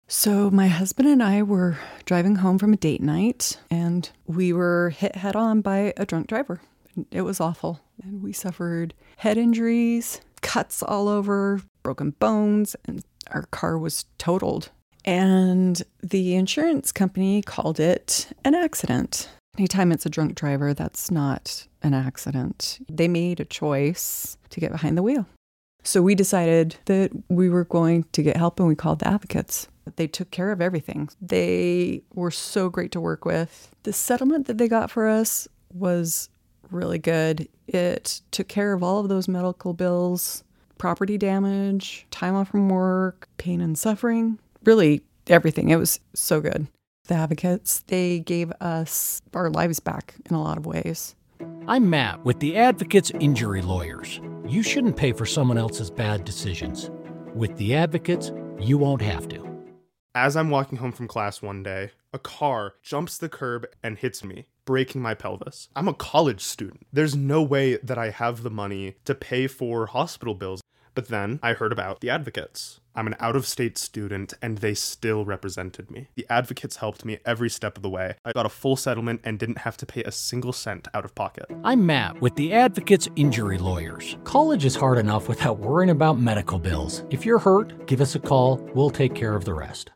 So my husband and I were driving home from a date night, and we were hit head on by a drunk driver. It was awful. And we suffered head injuries, cuts all over, broken bones, and our car was totaled. And the insurance company called it an accident. Anytime it's a drunk driver, that's not an accident. They made a choice to get behind the wheel. So we decided that we were going to get help, and we called the advocates. They took care of everything. They were so great to work with. The settlement that they got for us was really good. It took care of all of those medical bills, property damage, time off from work, pain and suffering, really everything. It was so good. The advocates, they gave us our lives back in a lot of ways. I'm Matt with the Advocates Injury Lawyers. You shouldn't pay for someone else's bad decisions. With the Advocates, you won't have to. As I'm walking home from class one day, a car jumps the curb and hits me, breaking my pelvis. I'm a college student. There's no way that I have the money to pay for hospital bills. But then I heard about the advocates. I'm an out-of-state student, and they still represented me. The advocates helped me every step of the way. I got a full settlement and didn't have to pay a single cent out of pocket. I'm Matt with the Advocates Injury Lawyers. College is hard enough without worrying about medical bills. If you're hurt, give us a call. We'll take care of the rest.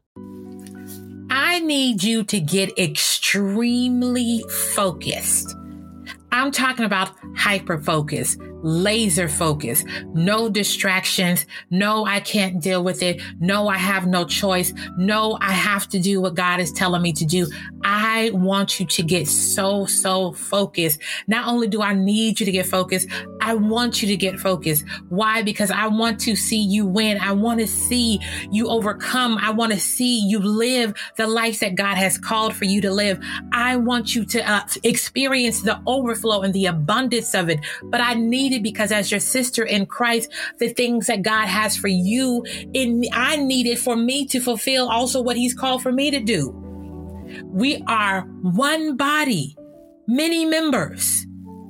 I need you to get extremely focused. I'm talking about hyper-focus, laser focus, no distractions. No, I can't deal with it. No, I have no choice. No, I have to do what God is telling me to do. I want you to get so focused. Not only do I need you to get focused, I want you to get focused. Why? Because I want to see you win. I want to see you overcome. I want to see you live the life that God has called for you to live. I want you to experience the overflow and the abundance of it. But I need it because as your sister in Christ, the things that God has for you, I need it for me to fulfill also what He's called for me to do. We are one body, many members.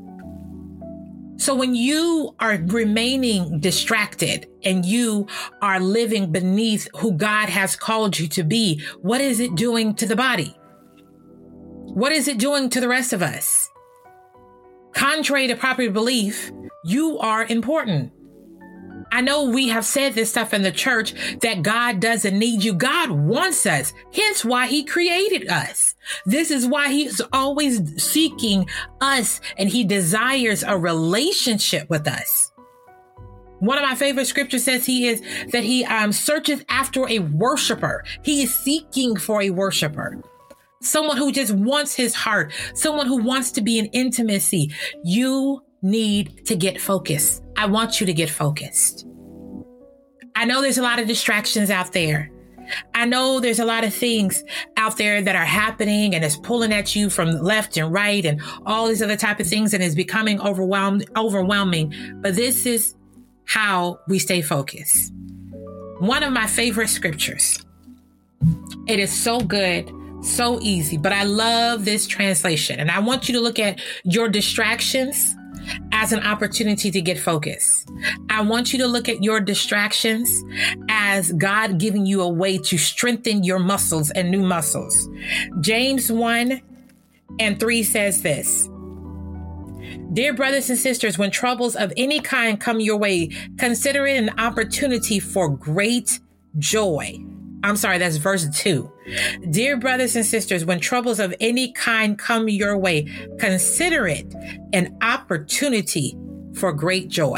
So when you are remaining distracted and you are living beneath who God has called you to be, what is it doing to the body? What is it doing to the rest of us? Contrary to popular belief, you are important. I know we have said this stuff in the church that God doesn't need you. God wants us. Hence why He created us. This is why He's always seeking us, and He desires a relationship with us. One of my favorite scriptures says He searches after a worshiper. He is seeking for a worshiper. Someone who just wants His heart, someone who wants to be in intimacy. You need to get focused. I want you to get focused. I know there's a lot of distractions out there. I know there's a lot of things out there that are happening and it's pulling at you from left and right and all these other type of things, and it's becoming overwhelming. But this is how we stay focused. One of my favorite scriptures. It is so good. So easy, but I love this translation. And I want you to look at your distractions as an opportunity to get focused. I want you to look at your distractions as God giving you a way to strengthen your muscles and new muscles. James 1:3 says this. Dear brothers and sisters, when troubles of any kind come your way, consider it an opportunity for great joy. I'm sorry, that's verse 2. Dear brothers and sisters, when troubles of any kind come your way, consider it an opportunity for great joy.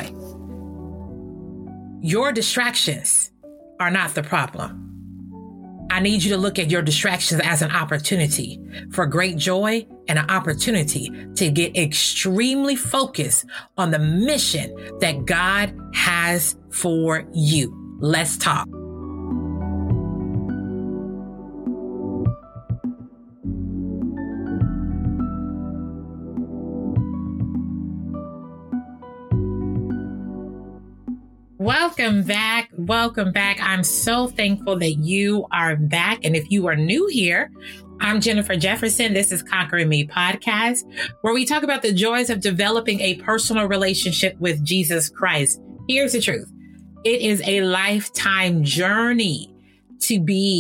Your distractions are not the problem. I need you to look at your distractions as an opportunity for great joy and an opportunity to get extremely focused on the mission that God has for you. Let's talk. Welcome back. Welcome back. I'm so thankful that you are back. And if you are new here, I'm Jennifer Jefferson. This is Conquering Me podcast, where we talk about the joys of developing a personal relationship with Jesus Christ. Here's the truth. It is a lifetime journey to be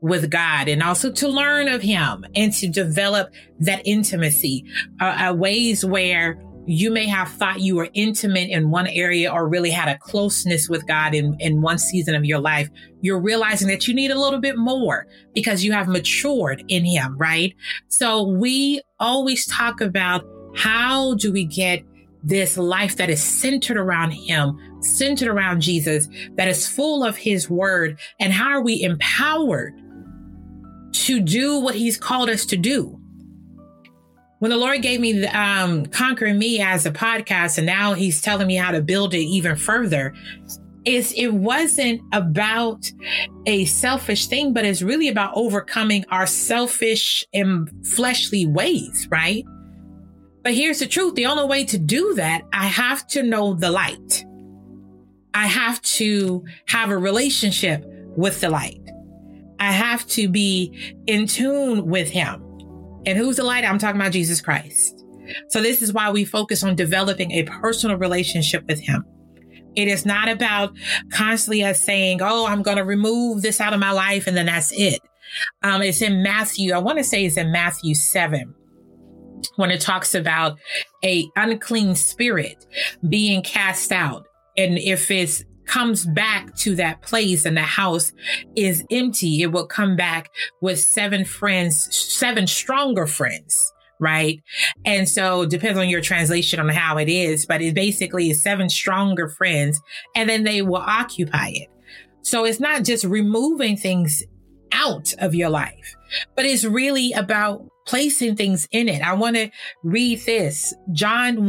with God and also to learn of him and to develop that intimacy, ways where you may have thought you were intimate in one area or really had a closeness with God in one season of your life. You're realizing that you need a little bit more because you have matured in him, right? So we always talk about, how do we get this life that is centered around him, centered around Jesus, that is full of his word? And how are we empowered to do what he's called us to do? When the Lord gave me Conquering Me as a podcast, and now he's telling me how to build it even further, it wasn't about a selfish thing, but it's really about overcoming our selfish and fleshly ways, right? But here's the truth. The only way to do that, I have to know the light. I have to have a relationship with the light. I have to be in tune with him. And who's the light? I'm talking about Jesus Christ. So this is why we focus on developing a personal relationship with him. It is not about constantly us saying, oh, I'm going to remove this out of my life and then that's it. It's in Matthew. I want to say it's in Matthew 7 when it talks about a unclean spirit being cast out. And if it comes back to that place and the house is empty, it will come back with 7 friends, 7 stronger friends, right? And so it depends on your translation on how it is, but it basically is 7 stronger friends, and then they will occupy it. So it's not just removing things out of your life, but it's really about placing things in it. I want to read this. John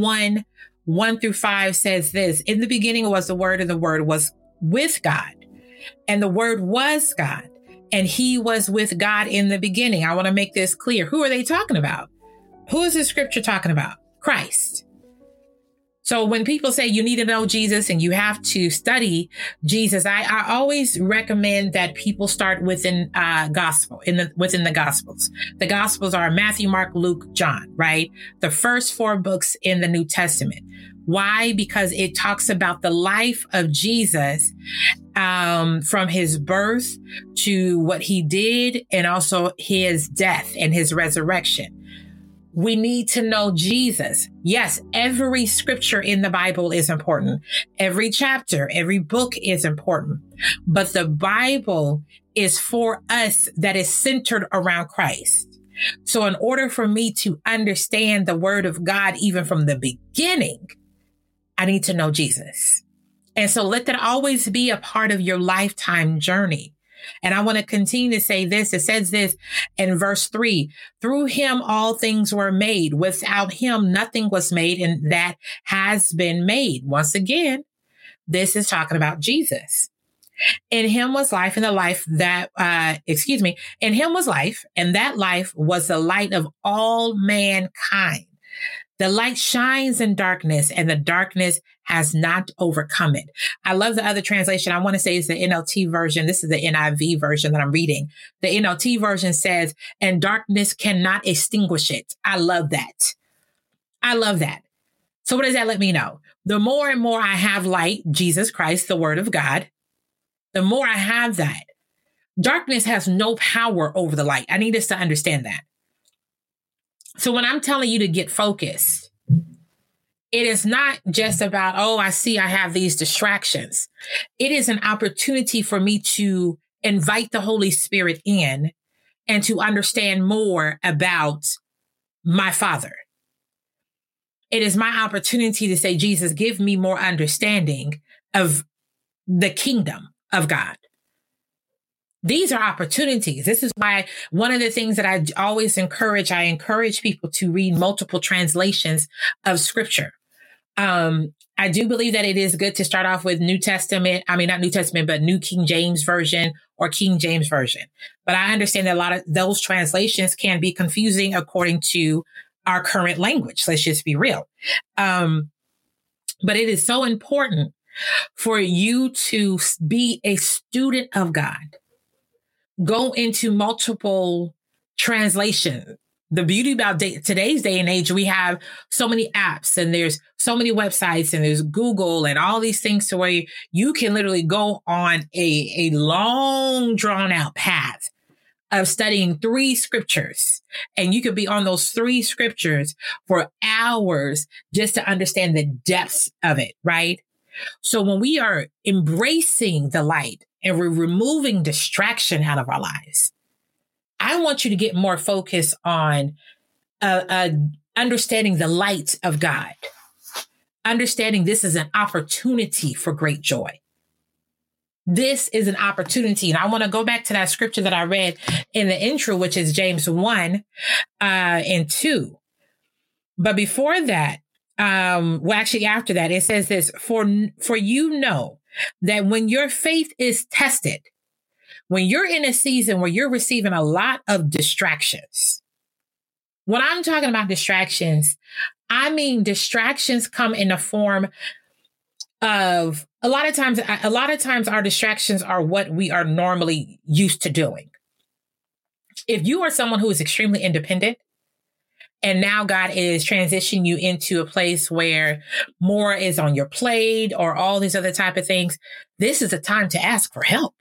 1:1-5 says this: in the beginning was the Word, and the Word was with God, and the Word was God, and he was with God in the beginning. I want to make this clear. Who are they talking about? Who is this scripture talking about? Christ. So when people say you need to know Jesus and you have to study Jesus, I always recommend that people start within within the Gospels. The Gospels are Matthew, Mark, Luke, John, right? The first 4 books in the New Testament. Why? Because it talks about the life of Jesus, from his birth to what he did, and also his death and his resurrection. We need to know Jesus. Yes, every scripture in the Bible is important. Every chapter, every book is important. But the Bible is for us that is centered around Christ. So in order for me to understand the word of God, even from the beginning, I need to know Jesus. And so let that always be a part of your lifetime journey. And I want to continue to say this. It says this in verse 3, through him, all things were made. Without him, nothing was made, and that has been made. Once again, this is talking about Jesus. In him was life, and the life that, in him was life, and that life was the light of all mankind. The light shines in darkness, and the darkness has not overcome it. I love the other translation. I want to say it's the NLT version. This is the NIV version that I'm reading. The NLT version says, and darkness cannot extinguish it. I love that. I love that. So what does that let me know? The more and more I have light, Jesus Christ, the word of God, the more I have that, darkness has no power over the light. I need us to understand that. So when I'm telling you to get focused, it is not just about, oh, I see I have these distractions. It is an opportunity for me to invite the Holy Spirit in and to understand more about my Father. It is my opportunity to say, Jesus, give me more understanding of the kingdom of God. These are opportunities. This is why one of the things that I always encourage people to read multiple translations of scripture. I do believe that it is good to start off with New King James Version or King James Version. But I understand that a lot of those translations can be confusing according to our current language. Let's just be real. But it is so important for you to be a student of God. Go into multiple translations. The beauty about today's day and age, we have so many apps and there's so many websites and there's Google and all these things to where you can literally go on a long drawn out path of studying 3 scriptures, and you could be on those 3 scriptures for hours just to understand the depths of it, right? So when we are embracing the light and we're removing distraction out of our lives, I want you to get more focused on understanding the light of God, understanding this is an opportunity for great joy. This is an opportunity. And I want to go back to that scripture that I read in the intro, which is James 1 and 2. But before that, after that, it says this, for you know that when your faith is tested, when you're in a season where you're receiving a lot of distractions. When I'm talking about distractions, I mean distractions come in the form of a lot of times our distractions are what we are normally used to doing. If you are someone who is extremely independent and now God is transitioning you into a place where more is on your plate or all these other type of things, this is a time to ask for help.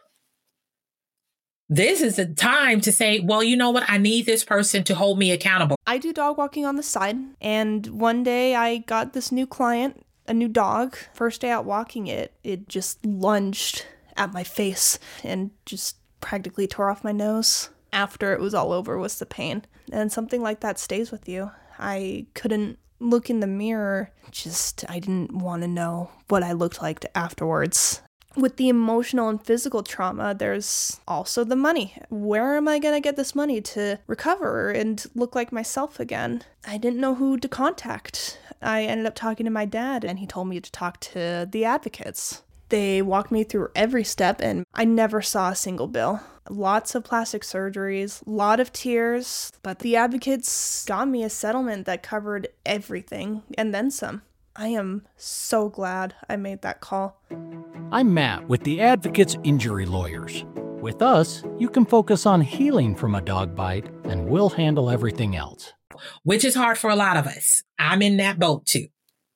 This is the time to say, well, you know what? I need this person to hold me accountable. I do dog walking on the side. And one day I got this new client, a new dog. First day out walking it just lunged at my face and just practically tore off my nose. After it was all over was the pain. And something like that stays with you. I couldn't look in the mirror. I didn't want to know what I looked like afterwards. With the emotional and physical trauma, there's also the money. Where am I going to get this money to recover and look like myself again? I didn't know who to contact. I ended up talking to my dad, and he told me to talk to the advocates. They walked me through every step, and I never saw a single bill. Lots of plastic surgeries, a lot of tears, but the advocates got me a settlement that covered everything, and then some. I am so glad I made that call. I'm Matt with the Advocates Injury Lawyers. With us, you can focus on healing from a dog bite, and we'll handle everything else. Which is hard for a lot of us. I'm in that boat too.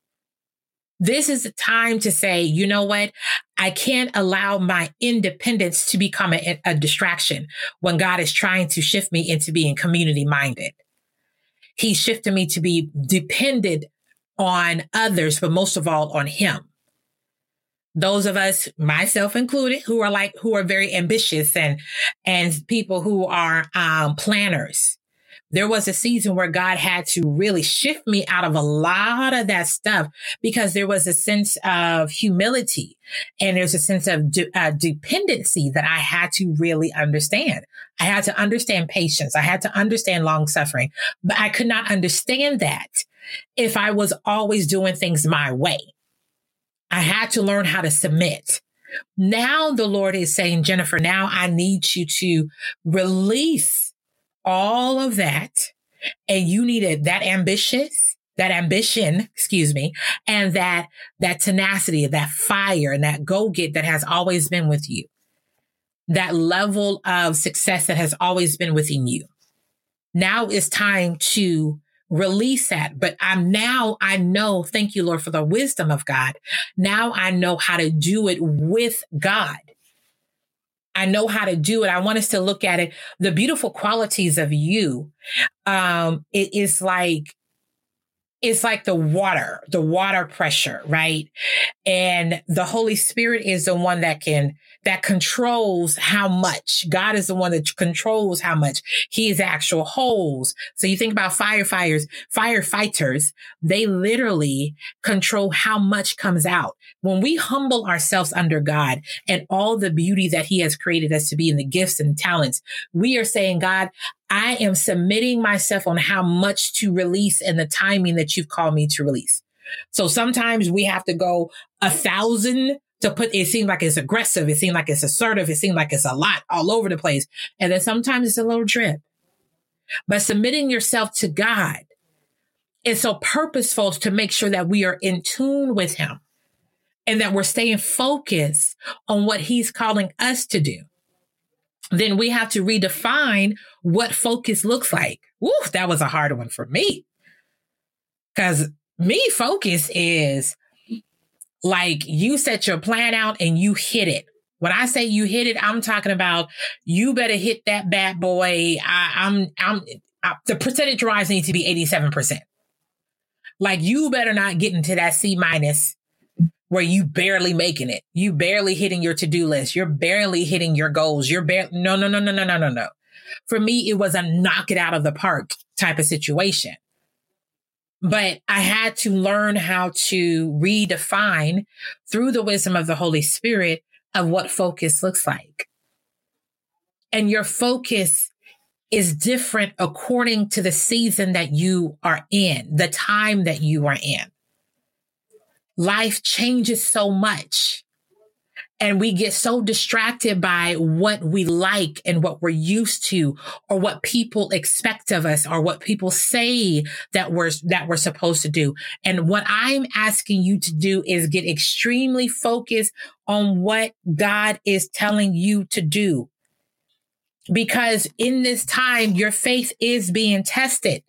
This is the time to say, you know what? I can't allow my independence to become a distraction when God is trying to shift me into being community minded. He's shifting me to be dependent on others, but most of all on him. Those of us, myself included, who are very ambitious and people who are planners. There was a season where God had to really shift me out of a lot of that stuff because there was a sense of humility and there's a sense of dependency that I had to really understand. I had to understand patience. I had to understand long suffering, but I could not understand that if I was always doing things my way. I had to learn how to submit. Now the Lord is saying, Jennifer, now I need you to release all of that. And you needed that ambition, and that tenacity, that fire and that go-get that has always been with you. That level of success that has always been within you. Now it's time to release that. But I know, thank you, Lord, for the wisdom of God. Now I know how to do it with God. I know how to do it. I want us to look at it. The beautiful qualities of you. It's like the water pressure, right? And the Holy Spirit is the one that controls how much. God is the one that controls how much. He is the actual hose. So you think about firefighters, they literally control how much comes out. When we humble ourselves under God and all the beauty that he has created us to be in the gifts and talents, we are saying, God, I am submitting myself on how much to release and the timing that you've called me to release. So sometimes we have to go 1,000 to put, it seems like it's aggressive. It seems like it's assertive. It seems like it's a lot all over the place. And then sometimes it's a little drip. But submitting yourself to God is so purposeful to make sure that we are in tune with him and that we're staying focused on what he's calling us to do. Then we have to redefine what focus looks like. Woo, that was a hard one for me. Because focus is like you set your plan out and you hit it. When I say you hit it, I'm talking about you better hit that bad boy. The percentage rise needs to be 87%. Like, you better not get into that C- where you barely making it. You barely hitting your to-do list. You're barely hitting your goals. No. For me, it was a knock it out of the park type of situation. But I had to learn how to redefine through the wisdom of the Holy Spirit of what focus looks like. And your focus is different according to the season that you are in, the time that you are in. Life changes so much, and we get so distracted by what we like and what we're used to, or what people expect of us, or what people say that we're supposed to do. And what I'm asking you to do is get extremely focused on what God is telling you to do. Because in this time, your faith is being tested.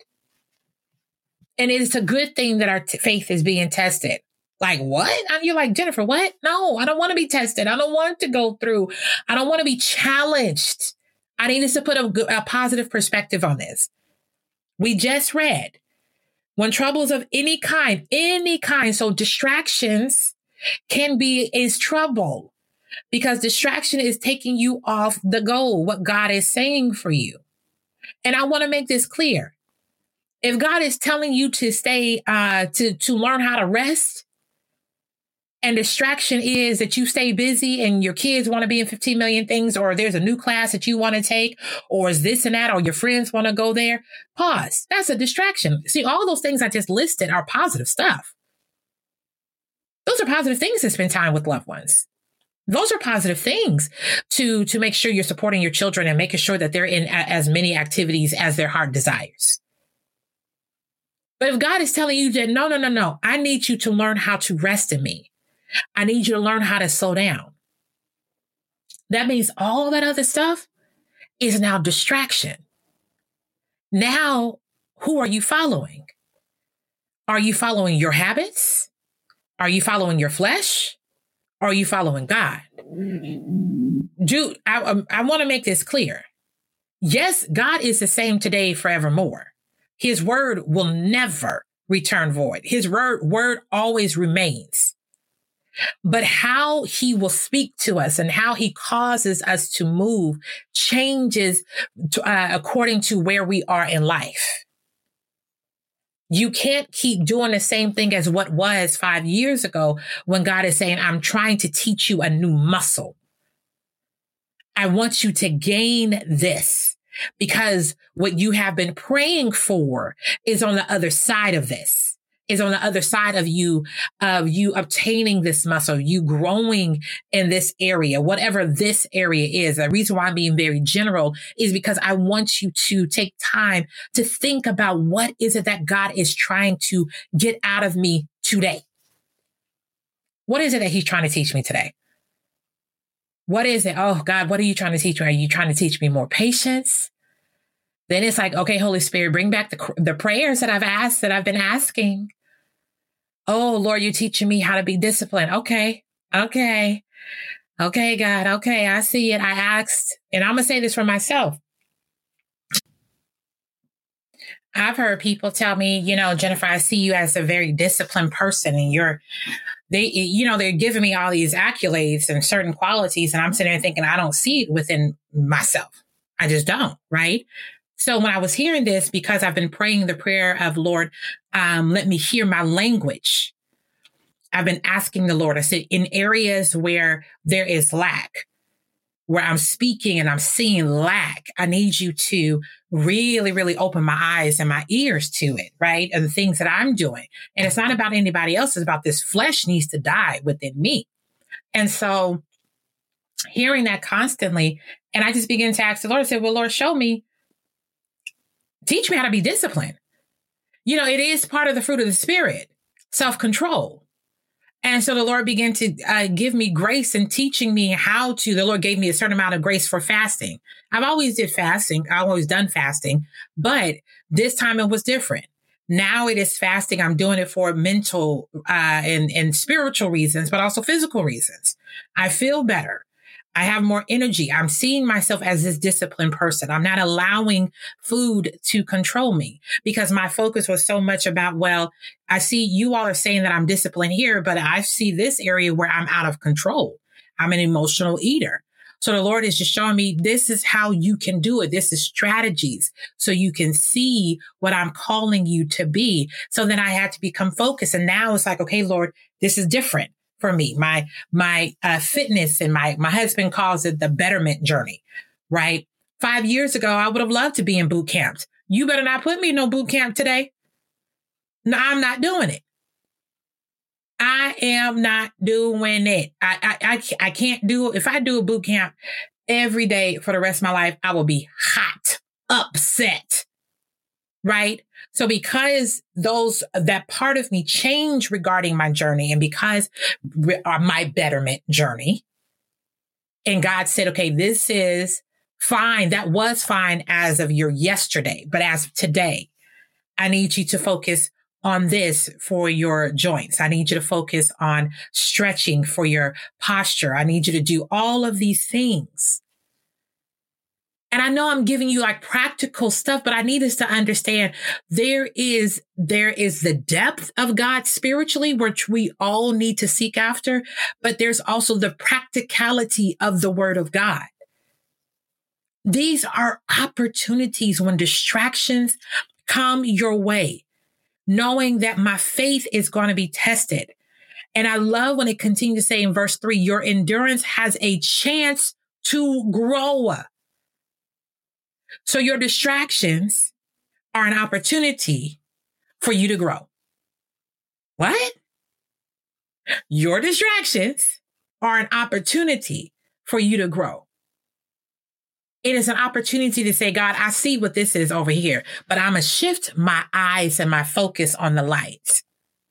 And it's a good thing that our faith is being tested. Like, what? And you're like, Jennifer, what? No, I don't want to be tested. I don't want to go through. I don't want to be challenged. I need us to put a positive perspective on this. We just read, when troubles of any kind, so distractions is trouble. Because distraction is taking you off the goal, what God is saying for you. And I want to make this clear. If God is telling you to stay, to learn how to rest, and distraction is that you stay busy and your kids want to be in 15 million things, or there's a new class that you want to take, or is this and that, or your friends want to go there, pause. That's a distraction. See, all those things I just listed are positive stuff. Those are positive things to spend time with loved ones. Those are positive things to make sure you're supporting your children and making sure that they're in as many activities as their heart desires. But if God is telling you that, no, I need you to learn how to rest in me. I need you to learn how to slow down. That means all that other stuff is now distraction. Now, who are you following? Are you following your habits? Are you following your flesh? Or are you following God? Dude, I want to make this clear. Yes, God is the same today, forevermore. His word will never return void. His word always remains. But how he will speak to us and how he causes us to move changes according to where we are in life. You can't keep doing the same thing as what was 5 years ago when God is saying, I'm trying to teach you a new muscle. I want you to gain this, because what you have been praying for is on the other side of this, is on the other side of you obtaining this muscle, you growing in this area, whatever this area is. The reason why I'm being very general is because I want you to take time to think about what is it that God is trying to get out of me today. What is it that he's trying to teach me today? What is it? Oh, God, what are you trying to teach me? Are you trying to teach me more patience? Then it's like, okay, Holy Spirit, bring back the prayers that I've been asking. Oh, Lord, you're teaching me how to be disciplined. Okay, God. Okay, I see it. I asked, and I'm going to say this for myself. I've heard people tell me, Jennifer, I see you as a very disciplined person, and they're giving me all these accolades and certain qualities. And I'm sitting there thinking, I don't see it within myself. I just don't. Right. So when I was hearing this, because I've been praying the prayer of, Lord, let me hear my language. I've been asking the Lord, I said, in areas where there is lack, where I'm speaking and I'm seeing lack, I need you to really, really open my eyes and my ears to it, right? And the things that I'm doing. And it's not about anybody else. It's about this flesh needs to die within me. And so hearing that constantly, and I just began to ask the Lord, I said, well, Lord, show me. Teach me how to be disciplined. It is part of the fruit of the Spirit, self-control. And so the Lord began to give me grace and teaching me the Lord gave me a certain amount of grace for fasting. I've always did fasting. I've always done fasting, but this time it was different. Now it is fasting. I'm doing it for mental and spiritual reasons, but also physical reasons. I feel better. I have more energy. I'm seeing myself as this disciplined person. I'm not allowing food to control me because my focus was so much about, well, I see you all are saying that I'm disciplined here, but I see this area where I'm out of control. I'm an emotional eater. So the Lord is just showing me this is how you can do it. This is strategies so you can see what I'm calling you to be. So then I had to become focused. And now it's like, okay, Lord, this is different for me. My fitness and my husband calls it the betterment journey, right? 5 years ago, I would have loved to be in boot camps. You better not put me in no boot camp today. No, I'm not doing it. I am not doing it. I can't do it. If I do a boot camp every day for the rest of my life, I will be hot, upset, right? So because that part of me changed regarding my journey and because my betterment journey, and God said, okay, this is fine. That was fine as of your yesterday, but as of today, I need you to focus on this for your joints. I need you to focus on stretching for your posture. I need you to do all of these things. And I know I'm giving you like practical stuff, but I need us to understand there is the depth of God spiritually, which we all need to seek after, but there's also the practicality of the word of God. These are opportunities when distractions come your way, knowing that my faith is going to be tested. And I love when it continues to say in verse 3, your endurance has a chance to grow. So your distractions are an opportunity for you to grow. What? Your distractions are an opportunity for you to grow. It is an opportunity to say, God, I see what this is over here, but I'm going to shift my eyes and my focus on the light.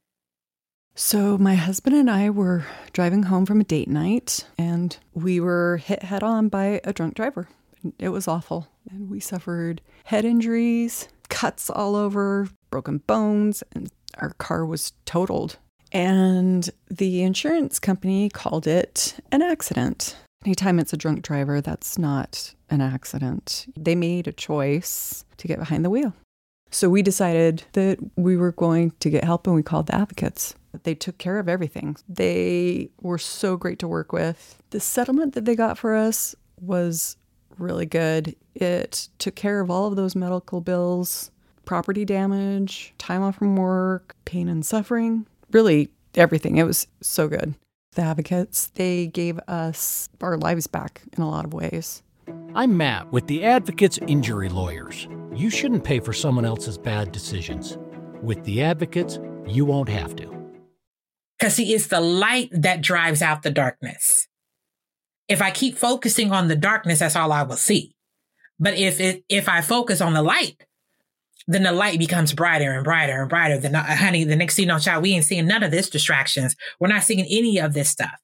So my husband and I were driving home from a date night and we were hit head on by a drunk driver. It was awful. And we suffered head injuries, cuts all over, broken bones, and our car was totaled. And the insurance company called it an accident. Anytime it's a drunk driver, that's not an accident. They made a choice to get behind the wheel. So we decided that we were going to get help and we called the advocates. They took care of everything. They were so great to work with. The settlement that they got for us was really good. It took care of all of those medical bills, property damage, time off from work, pain and suffering, really everything. It was so good. The advocates, they gave us our lives back in a lot of ways. I'm Matt with the Advocates Injury Lawyers. You shouldn't pay for someone else's bad decisions. With the Advocates, you won't have to. Because see, it's the light that drives out the darkness. If I keep focusing on the darkness, that's all I will see. But if I focus on the light, then the light becomes brighter and brighter and brighter. Then, honey, the next thing you know, child, we ain't seeing none of this distractions. We're not seeing any of this stuff.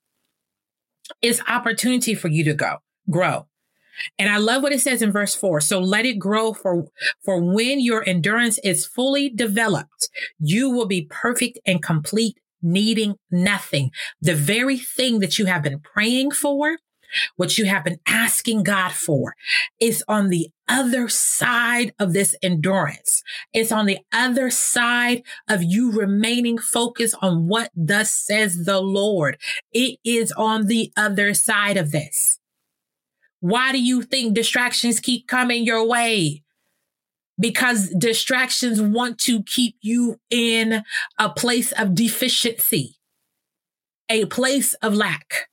It's opportunity for you to grow. And I love what it says in verse 4. So let it grow for when your endurance is fully developed, you will be perfect and complete, needing nothing. The very thing that you have been praying for, what you have been asking God for, is on the other side of this endurance. It's on the other side of you remaining focused on what thus says the Lord. It is on the other side of this. Why do you think distractions keep coming your way? Because distractions want to keep you in a place of deficiency, a place of lack.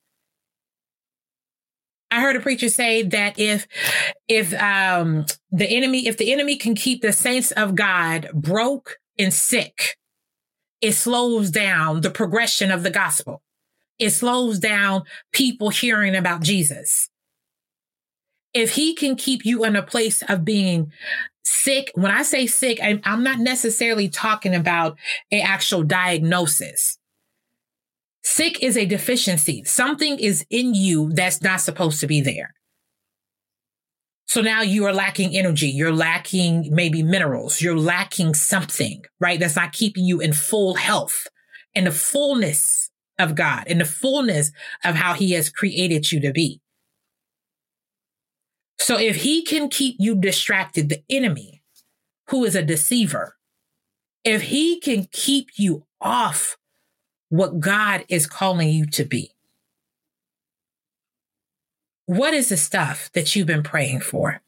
I heard a preacher say that if the enemy can keep the saints of God broke and sick, it slows down the progression of the gospel. It slows down people hearing about Jesus. If he can keep you in a place of being sick, when I say sick, I'm not necessarily talking about an actual diagnosis. Sick is a deficiency. Something is in you that's not supposed to be there. So now you are lacking energy. You're lacking maybe minerals. You're lacking something, right? That's not keeping you in full health, in the fullness of God, in the fullness of how he has created you to be. So if he can keep you distracted, the enemy, who is a deceiver, if he can keep you off what God is calling you to be, what is the stuff that you've been praying for?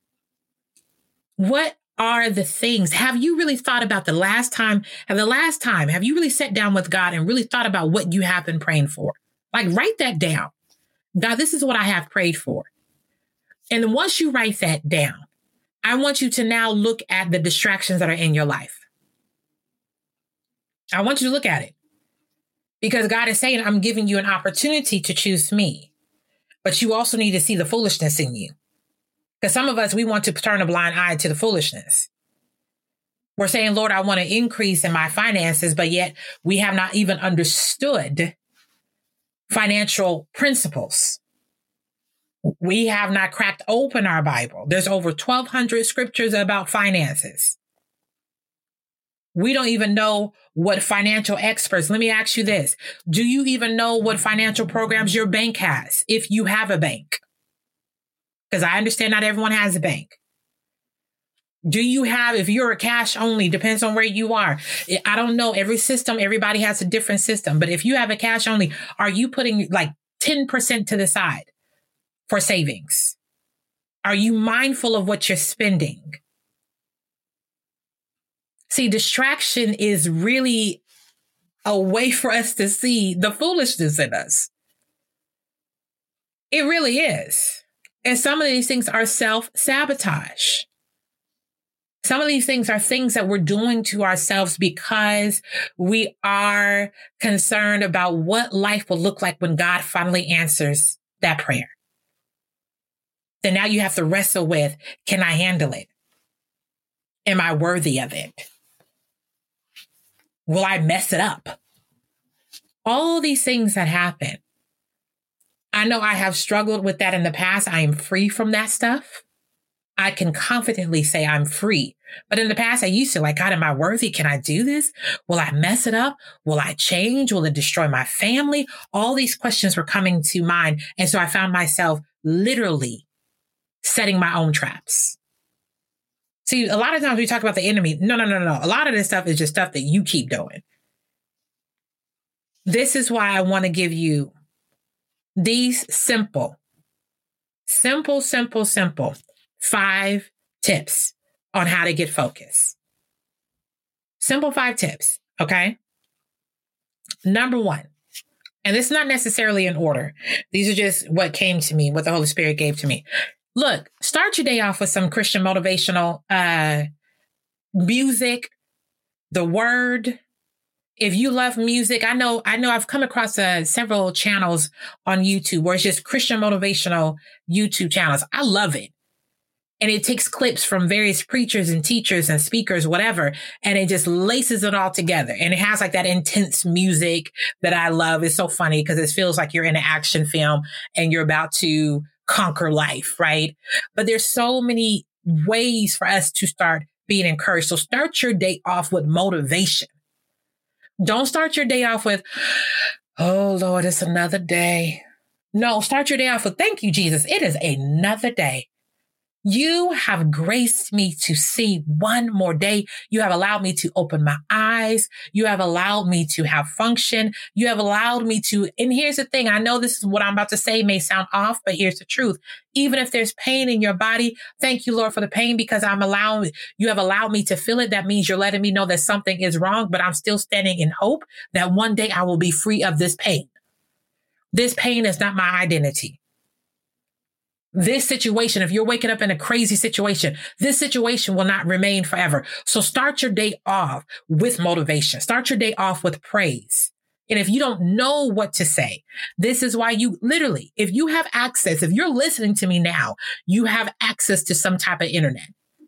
What are the things? Have you really thought about have you really sat down with God and really thought about what you have been praying for? Like, write that down. God, this is what I have prayed for. And once you write that down, I want you to now look at the distractions that are in your life. I want you to look at it, because God is saying, I'm giving you an opportunity to choose me, but you also need to see the foolishness in you. Because some of us, we want to turn a blind eye to the foolishness. We're saying, Lord, I want to increase in my finances, but yet we have not even understood financial principles. We have not cracked open our Bible. There's over 1,200 scriptures about finances. We don't even know what financial experts. Let me ask you this. Do you even know what financial programs your bank has, if you have a bank? Because I understand not everyone has a bank. Do you have, if you're a cash only, depends on where you are. I don't know. Every system, everybody has a different system. But if you have a cash only, are you putting like 10% to the side for savings? Are you mindful of what you're spending? See, distraction is really a way for us to see the foolishness in us. It really is. And some of these things are self-sabotage. Some of these things are things that we're doing to ourselves because we are concerned about what life will look like when God finally answers that prayer. Then now you have to wrestle with, can I handle it? Am I worthy of it? Will I mess it up? All these things that happen. I know I have struggled with that in the past. I am free from that stuff. I can confidently say I'm free. But in the past, I used to like, God, am I worthy? Can I do this? Will I mess it up? Will I change? Will it destroy my family? All these questions were coming to mind. And so I found myself literally setting my own traps. See, a lot of times we talk about the enemy. No. A lot of this stuff is just stuff that you keep doing. This is why I want to give you these simple 5 tips on how to get focused. Simple 5 tips. Okay. Number 1, and it's not necessarily in order. These are just what came to me, what the Holy Spirit gave to me. Look, start your day off with some Christian motivational music, the word. If you love music, I know I've come across several channels on YouTube where it's just Christian motivational YouTube channels. I love it. And it takes clips from various preachers and teachers and speakers, whatever, and it just laces it all together. And it has like that intense music that I love. It's so funny because it feels like you're in an action film and you're about to conquer life, right? But there's so many ways for us to start being encouraged. So start your day off with motivation. Don't start your day off with, oh Lord, it's another day. No, start your day off with, thank you, Jesus. It is another day. You have graced me to see one more day. You have allowed me to open my eyes. You have allowed me to have function. You have allowed me to, and here's the thing. I know this is what I'm about to say may sound off, but here's the truth. Even if there's pain in your body, thank you, Lord, for the pain, because you have allowed me to feel it. That means you're letting me know that something is wrong, but I'm still standing in hope that one day I will be free of this pain. This pain is not my identity. This situation, if you're waking up in a crazy situation, this situation will not remain forever. So start your day off with motivation. Start your day off with praise. And if you don't know what to say, this is why you literally, if you have access, if you're listening to me now, you have access to some type of internet.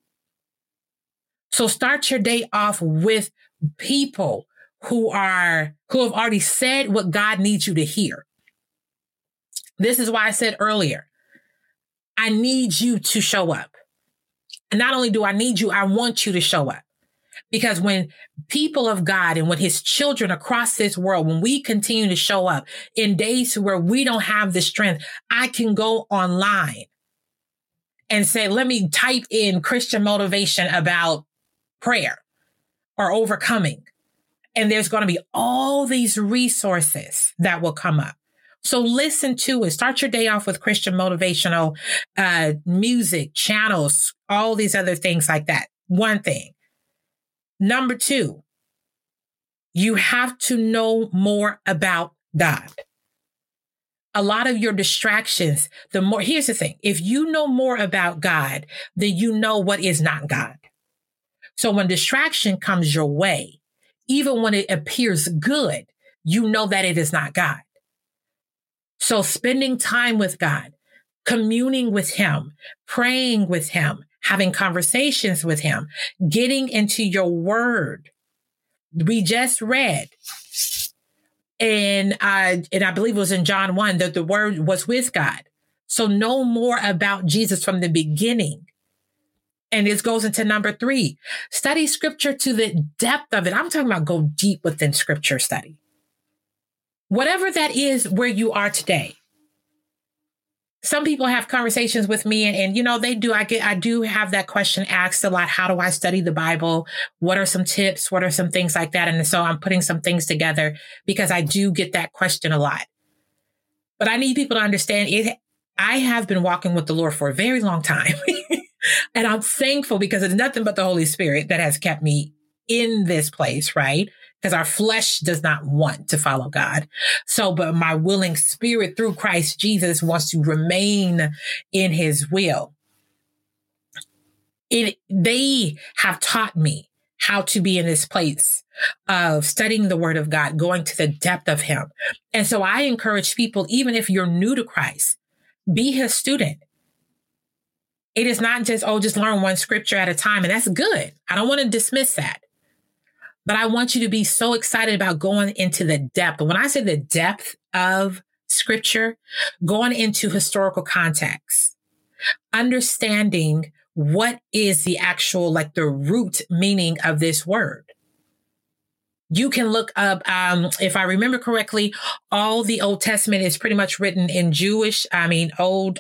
So start your day off with people who have already said what God needs you to hear. This is why I said earlier, I need you to show up. And not only do I need you, I want you to show up. Because when people of God and when his children across this world, when we continue to show up in days where we don't have the strength, I can go online and say, let me type in Christian motivation about prayer or overcoming. And there's going to be all these resources that will come up. So listen to it. Start your day off with Christian motivational music, channels, all these other things like that. One thing. Number two, you have to know more about God. A lot of your distractions, here's the thing. If you know more about God, then you know what is not God. So when distraction comes your way, even when it appears good, you know that it is not God. So spending time with God, communing with him, praying with him, having conversations with him, getting into your word. We just read, and I believe it was in John 1, that the word was with God. So know more about Jesus from the beginning. And this goes into number 3, study scripture to the depth of it. I'm talking about go deep within scripture study. Whatever that is where you are today. Some people have conversations with me and you know, they do. I do have that question asked a lot. How do I study the Bible? What are some tips? What are some things like that? And so I'm putting some things together because I do get that question a lot. But I need people to understand it. I have been walking with the Lord for a very long time. And I'm thankful because it's nothing but the Holy Spirit that has kept me in this place, right? Because our flesh does not want to follow God. So, but my willing spirit through Christ Jesus wants to remain in his will. They have taught me how to be in this place of studying the word of God, going to the depth of him. And so I encourage people, even if you're new to Christ, be his student. It is not just, just learn one scripture at a time. And that's good. I don't want to dismiss that. But I want you to be so excited about going into the depth. When I say the depth of scripture, going into historical context, understanding what is the actual, like the root meaning of this word. You can look up, if I remember correctly, all the Old Testament is pretty much written in old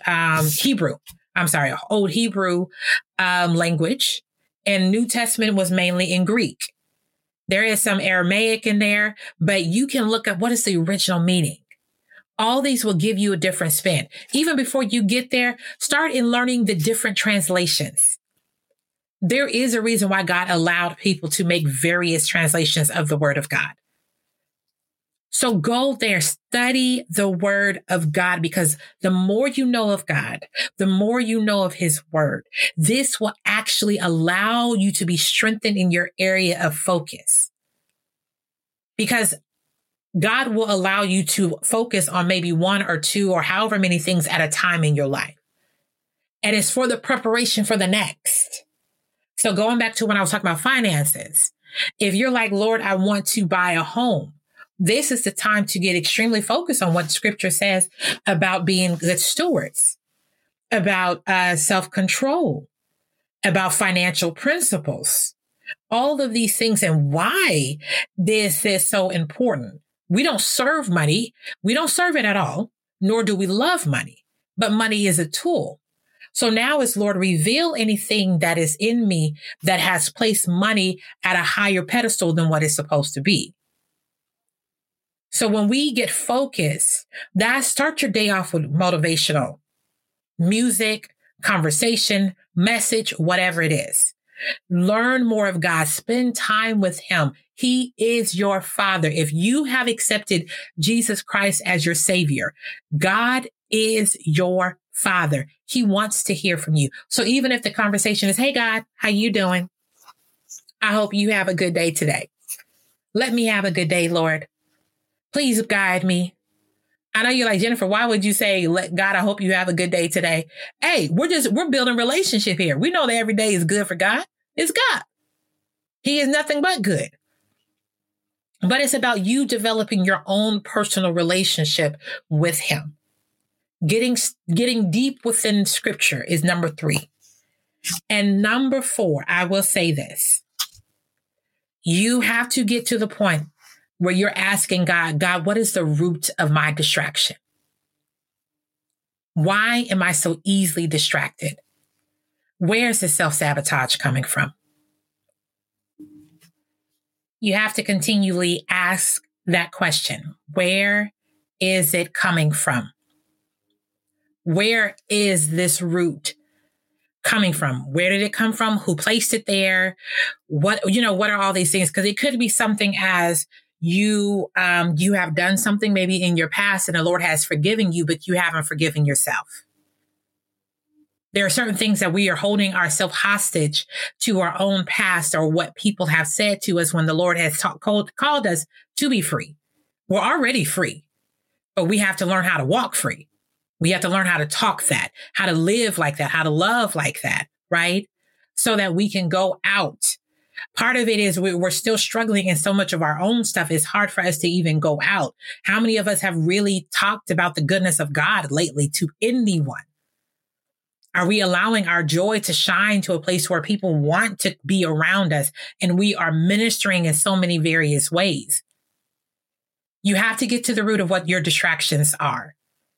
Hebrew language, and New Testament was mainly in Greek. There is some Aramaic in there, but you can look at what is the original meaning. All these will give you a different spin. Even before you get there, start in learning the different translations. There is a reason why God allowed people to make various translations of the word of God. So go there, study the word of God, because the more you know of God, the more you know of his word. This will actually allow you to be strengthened in your area of focus, because God will allow you to focus on maybe one or two or however many things at a time in your life. And it's for the preparation for the next. So going back to when I was talking about finances, if you're like, Lord, I want to buy a home, this is the time to get extremely focused on what scripture says about being good stewards, about self-control, about financial principles, all of these things, and why this is so important. We don't serve money. We don't serve it at all, nor do we love money, but money is a tool. So now it's, Lord, reveal anything that is in me that has placed money at a higher pedestal than what it's supposed to be. So when we get focused, start your day off with motivational music, conversation, message, whatever it is. Learn more of God. Spend time with him. He is your Father. If you have accepted Jesus Christ as your Savior, God is your Father. He wants to hear from you. So even if the conversation is, hey, God, how you doing? I hope you have a good day today. Let me have a good day, Lord. Please guide me. I know you're like, Jennifer, why would you say, let God, I hope you have a good day today? Hey, we're building relationship here. We know that every day is good for God. It's God. He is nothing but good. But it's about you developing your own personal relationship with him. Getting deep within scripture is number 3. And number 4, I will say this. You have to get to the point where you're asking God, what is the root of my distraction? Why am I so easily distracted? Where's the self-sabotage coming from? You have to continually ask that question. Where is it coming from? Where is this root coming from? Where did it come from? Who placed it there? What are all these things? Because it could be something as you have done something maybe in your past and the Lord has forgiven you, but you haven't forgiven yourself. There are certain things that we are holding ourselves hostage to our own past or what people have said to us when the Lord has called us to be free. We're already free, but we have to learn how to walk free. We have to learn how to talk that, how to live like that, how to love like that, right? So that we can go out. Part of it is we're still struggling in so much of our own stuff. It's hard for us to even go out. How many of us have really talked about the goodness of God lately to anyone? Are we allowing our joy to shine to a place where people want to be around us and we are ministering in so many various ways? You have to get to the root of what your distractions are.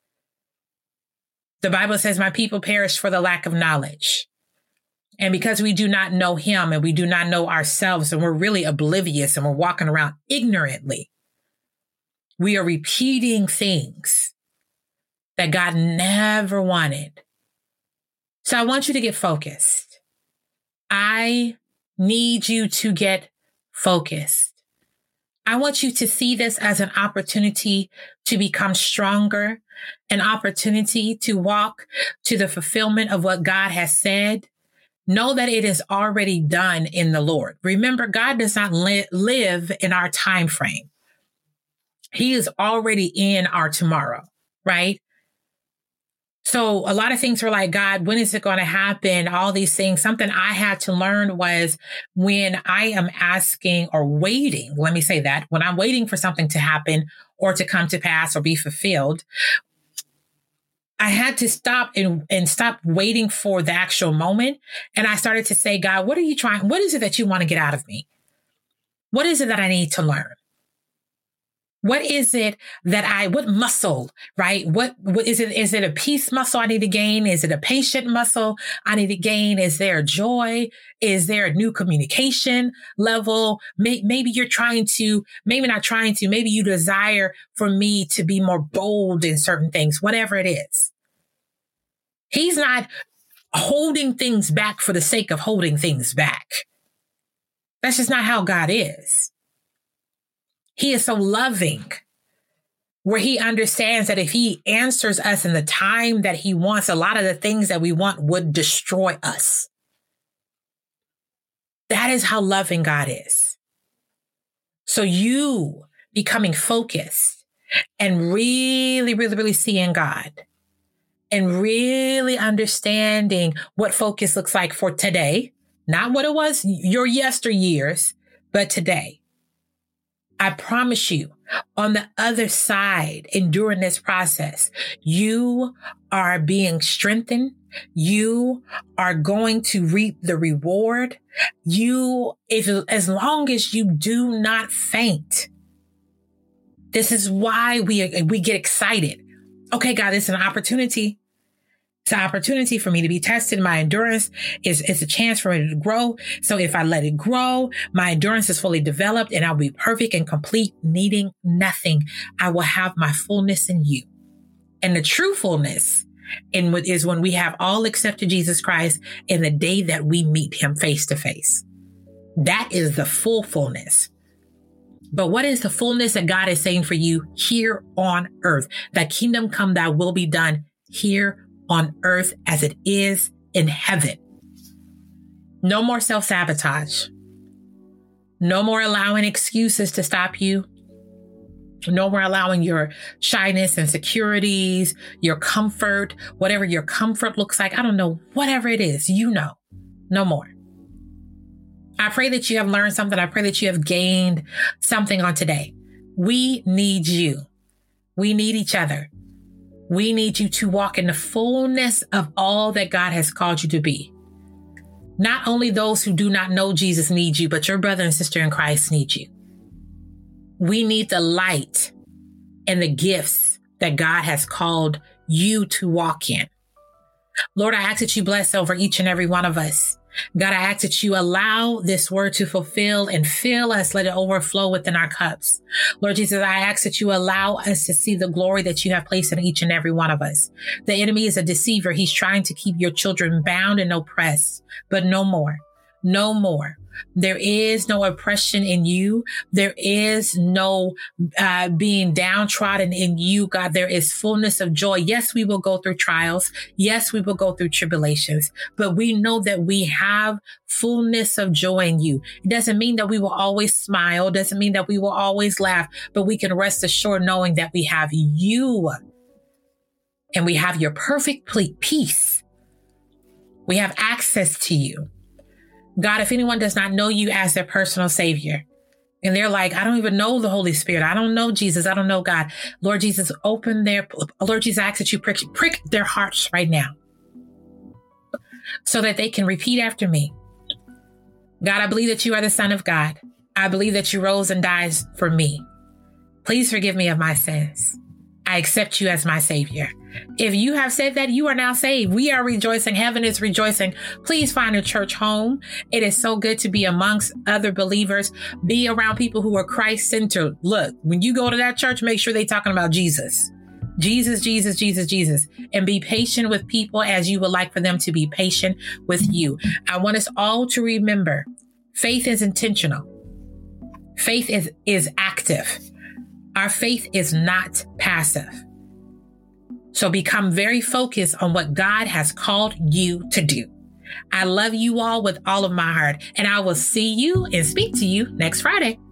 The Bible says, my people perish for the lack of knowledge. And because we do not know him and we do not know ourselves and we're really oblivious and we're walking around ignorantly, we are repeating things that God never wanted. So I want you to get focused. I need you to get focused. I want you to see this as an opportunity to become stronger, an opportunity to walk to the fulfillment of what God has said. Know that it is already done in the Lord. Remember, God does not live in our time frame. He is already in our tomorrow, right? So a lot of things were like, God, when is it going to happen? All these things. Something I had to learn was when I am asking or waiting, let me say that, when I'm waiting for something to happen or to come to pass or be fulfilled, I had to stop and stop waiting for the actual moment. And I started to say, God, what is it that you want to get out of me? What is it that I need to learn? What is it what muscle, right? What is it? Is it a peace muscle I need to gain? Is it a patient muscle I need to gain? Is there joy? Is there a new communication level? Maybe you're maybe you desire for me to be more bold in certain things, whatever it is. He's not holding things back for the sake of holding things back. That's just not how God is. He is so loving, where he understands that if he answers us in the time that he wants, a lot of the things that we want would destroy us. That is how loving God is. So you becoming focused and really, really, really seeing God and really understanding what focus looks like for today, not what it was your yesteryears, but today. I promise you, on the other side, enduring this process, you are being strengthened. You are going to reap the reward. As long as you do not faint. This is why we get excited. Okay, God, it's an opportunity. It's an opportunity for me to be tested. My endurance is a chance for me to grow. So if I let it grow, my endurance is fully developed and I'll be perfect and complete, needing nothing. I will have my fullness in you. And the true fullness is when we have all accepted Jesus Christ in the day that we meet him face to face. That is the full fullness. But what is the fullness that God is saying for you here on earth? Thy kingdom come, thy will be done here on earth as it is in heaven. No more self-sabotage. No more allowing excuses to stop you. No more allowing your shyness, insecurities, your comfort, whatever your comfort looks like. I don't know, whatever it is, no more. I pray that you have learned something. I pray that you have gained something on today. We need you. We need each other. We need you to walk in the fullness of all that God has called you to be. Not only those who do not know Jesus need you, but your brother and sister in Christ need you. We need the light and the gifts that God has called you to walk in. Lord, I ask that you bless over each and every one of us. God, I ask that you allow this word to fulfill and fill us. Let it overflow within our cups. Lord Jesus, I ask that you allow us to see the glory that you have placed in each and every one of us. The enemy is a deceiver. He's trying to keep your children bound and oppressed, but no more. No more. There is no oppression in you. There is no being downtrodden in you, God. There is fullness of joy. Yes, we will go through trials. Yes, we will go through tribulations, but we know that we have fullness of joy in you. It doesn't mean that we will always smile. It doesn't mean that we will always laugh, but we can rest assured knowing that we have you and we have your perfect peace. We have access to you. God, if anyone does not know you as their personal savior, and they're like, I don't even know the Holy Spirit. I don't know Jesus. I don't know God. Lord Jesus, Lord Jesus, I ask that you prick their hearts right now so that they can repeat after me. God, I believe that you are the Son of God. I believe that you rose and died for me. Please forgive me of my sins. I accept you as my savior. If you have said that, you are now saved. We are rejoicing. Heaven is rejoicing. Please find a church home. It is so good to be amongst other believers. Be around people who are Christ-centered. Look, when you go to that church, make sure they're talking about Jesus. Jesus, Jesus, Jesus, Jesus. And be patient with people as you would like for them to be patient with you. I want us all to remember, faith is intentional. Faith is active. Our faith is not passive. So become very focused on what God has called you to do. I love you all with all of my heart, and I will see you and speak to you next Friday.